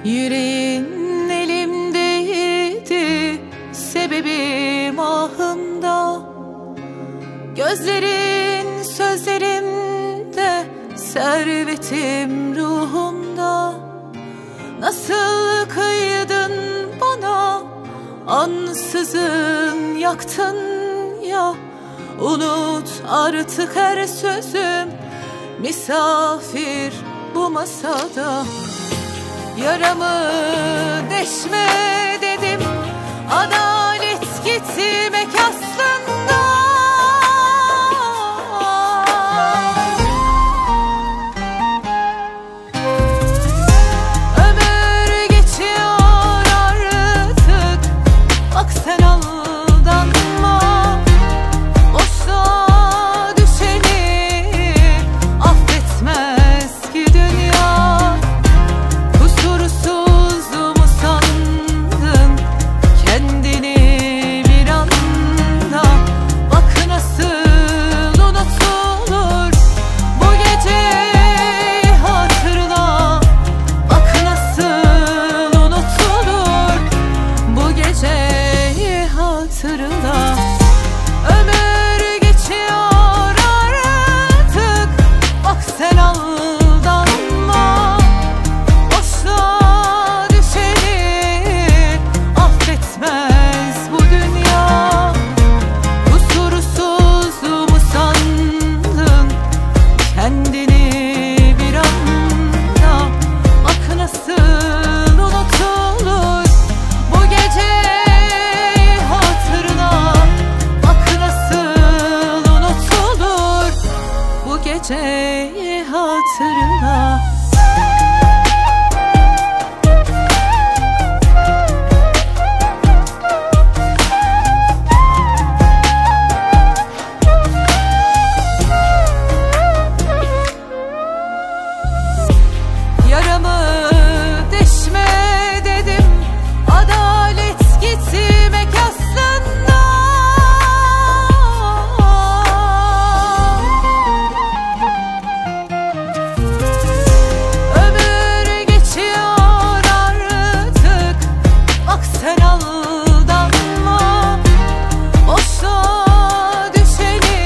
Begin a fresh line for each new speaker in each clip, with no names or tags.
Yüreğin elimdeydi, sebebim ahımda. Gözlerin sözlerimde, servetim ruhumda. Nasıl kıydın bana, ansızın yaktın ya. Unut artık her sözüm, misafir bu masada. Yaramı deşme dedim, adalet gitmek aslında. Ömür geçiyor artık, bak sen aldanma. Boşluğa düşeni affetmez ki dünya. Kusursuz mu sandın kendini bir anda? Bak nasıl unutulur bu gece, hatırla. Bak nasıl unutulur bu gece, hatırla. Ömür geçiyor artık, bak sen aldanma. Boşluğa düşeni affetmez bu dünya. Kusursuz mu sandın kendini bir anda? Bak nasıl unutulur bu gece, hatırla. Bak nasıl unutulur bu gece, hatırla. Yaramı deşme dedim, adalet gitmek aslında. Ömür geçiyor artık, bak sen aldanma. Boşluğa düşeni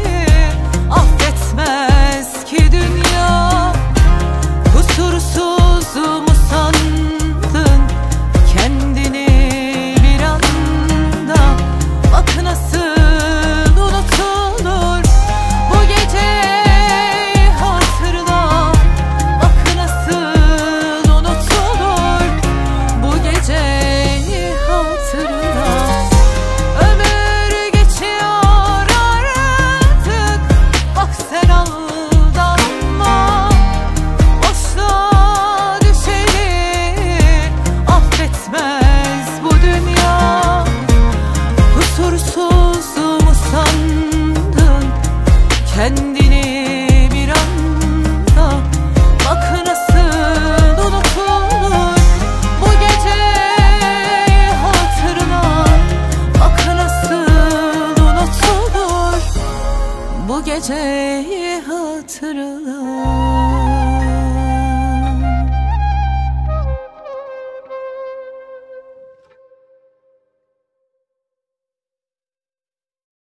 affetmez ki dünya. Kusursuz mu sandın kendini bir anda? Bak nasıl unutulur bu gece, hatırla. Bak nasıl unutulur bu gece, hatırla. Ömür geçiyor artık, bak sen aldanma. Boşluğa düşeni affetmez bu dünya. Kusursuz mu sandın kendini bir anda? Bak nasıl unutulur bu gece, hatırla. Bak nasıl unutulur bu gece, hatırla.